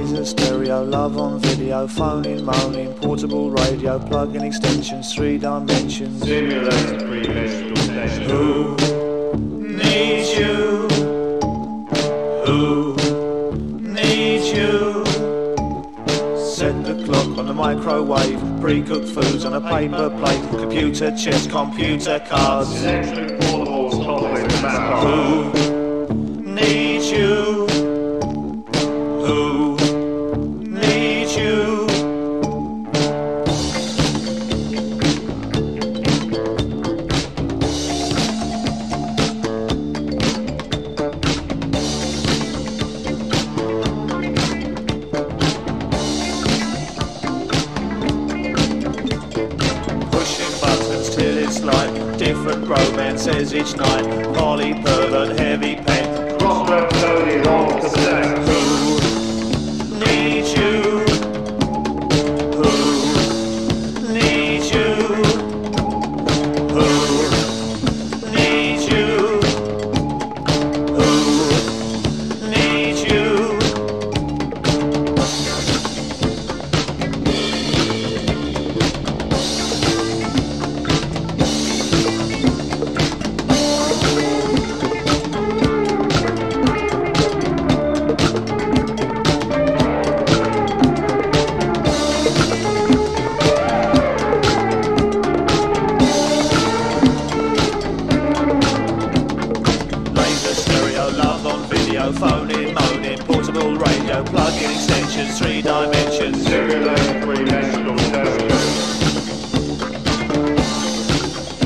Laser, stereo, love on video, phoning, moaning, portable radio, plug-in extensions, 3 dimensions. Simulated pre-electrical station. Who needs you? Who needs you? Set the clock on the microwave, pre-cooked foods on a paper plate, computer chips, computer cards. Electric portables, toddling back. Who needs you? Who needs you? Pushing buttons till it's like different romances each night. Polly pervert, heavy pen. Crossroads loaded on cassette. Who needs you? Who needs you? Who needs you? Who needs you? Love on video, phoning, moaning, portable radio, plug-in extensions, 3 dimensions.